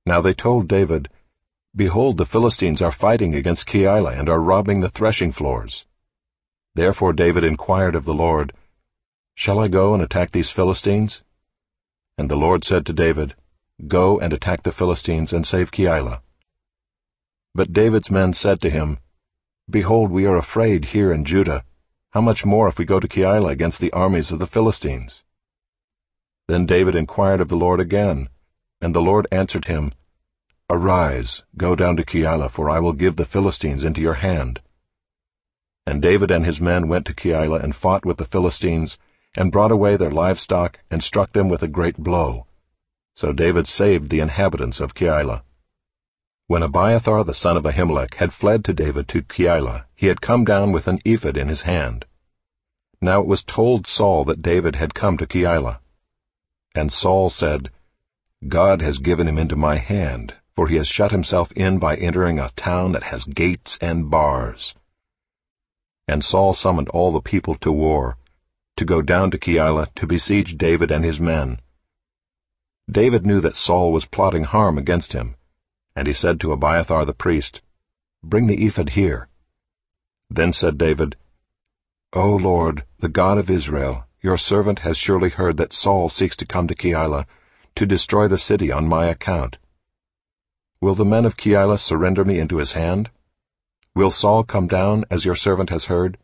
Now they told David, "Behold, the Philistines are fighting against Keilah and are robbing the threshing floors." Therefore David inquired of the Lord, "Shall I go and attack these Philistines?" And the Lord said to David, "Go and attack the Philistines and save Keilah." But David's men said to him, "Behold, we are afraid here in Judah. How much more if we go to Keilah against the armies of the Philistines?" Then David inquired of the Lord again, and the Lord answered him, "Arise, go down to Keilah, for I will give the Philistines into your hand." And David and his men went to Keilah and fought with the Philistines, and brought away their livestock, and struck them with a great blow. So David saved the inhabitants of Keilah. When Abiathar the son of Ahimelech had fled to David to Keilah, he had come down with an ephod in his hand. Now it was told Saul that David had come to Keilah. And Saul said, "God has given him into my hand, for he has shut himself in by entering a town that has gates and bars." And Saul summoned all the people to war, to go down to Keilah to besiege David and his men. David knew that Saul was plotting harm against him, and he said to Abiathar the priest, "Bring the ephod here." Then said David, "O Lord, the God of Israel, your servant has surely heard that Saul seeks to come to Keilah, to destroy the city on my account. Will the men of Keilah surrender me into his hand? Will Saul come down, as your servant has heard?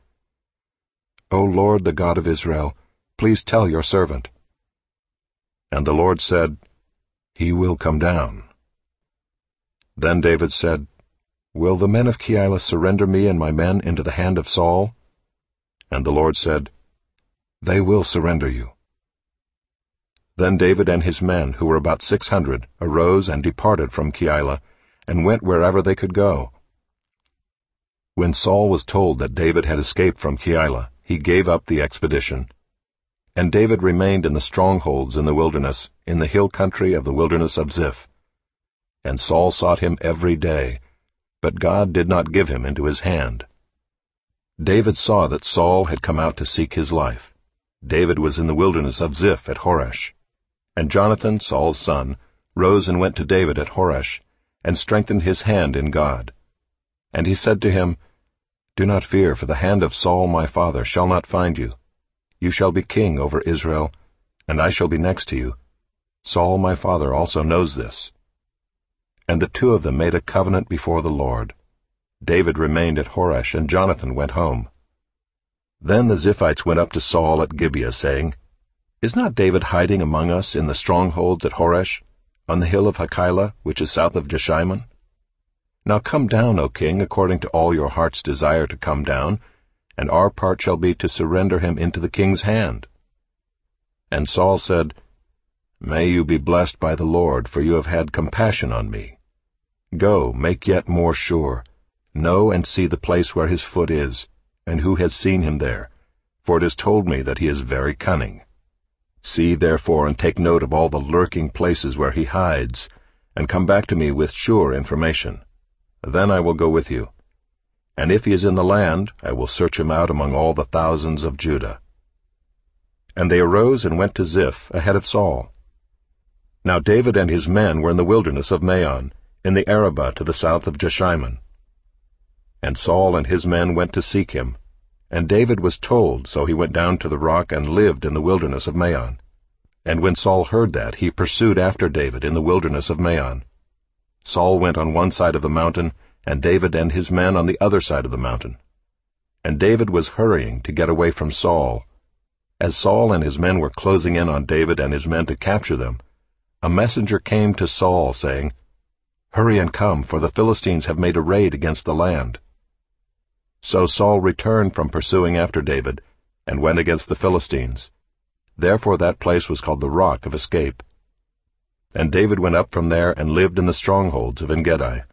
O Lord, the God of Israel, please tell your servant." And the Lord said, "He will come down." Then David said, "Will the men of Keilah surrender me and my men into the hand of Saul?" And the Lord said, "They will surrender you." Then David and his men, who were about 600, arose and departed from Keilah, and went wherever they could go. When Saul was told that David had escaped from Keilah, he gave up the expedition. And David remained in the strongholds in the wilderness, in the hill country of the wilderness of Ziph. And Saul sought him every day, but God did not give him into his hand. David saw that Saul had come out to seek his life. David was in the wilderness of Ziph at Horesh. And Jonathan, Saul's son, rose and went to David at Horesh, and strengthened his hand in God. And he said to him, "Do not fear, for the hand of Saul my father shall not find you. You shall be king over Israel, and I shall be next to you. Saul my father also knows this." And the two of them made a covenant before the Lord. David remained at Horesh, and Jonathan went home. Then the Ziphites went up to Saul at Gibeah, saying, "Is not David hiding among us in the strongholds at Horesh, on the hill of Hachilah, which is south of Jeshimon? Now come down, O king, according to all your heart's desire to come down, and our part shall be to surrender him into the king's hand." And Saul said, "May you be blessed by the Lord, for you have had compassion on me. Go, make yet more sure. Know and see the place where his foot is, and who has seen him there, for it is told me that he is very cunning. See therefore and take note of all the lurking places where he hides, and come back to me with sure information. Then I will go with you. And if he is in the land, I will search him out among all the thousands of Judah." And they arose and went to Ziph ahead of Saul. Now David and his men were in the wilderness of Maon, in the Arabah to the south of Jeshimon. And Saul and his men went to seek him, and David was told, so he went down to the rock and lived in the wilderness of Maon. And when Saul heard that, he pursued after David in the wilderness of Maon. Saul went on one side of the mountain, and David and his men on the other side of the mountain. And David was hurrying to get away from Saul. As Saul and his men were closing in on David and his men to capture them, a messenger came to Saul, saying, "Hurry and come, for the Philistines have made a raid against the land." So Saul returned from pursuing after David, and went against the Philistines. Therefore that place was called the Rock of Escape. And David went up from there and lived in the strongholds of En-Gedi.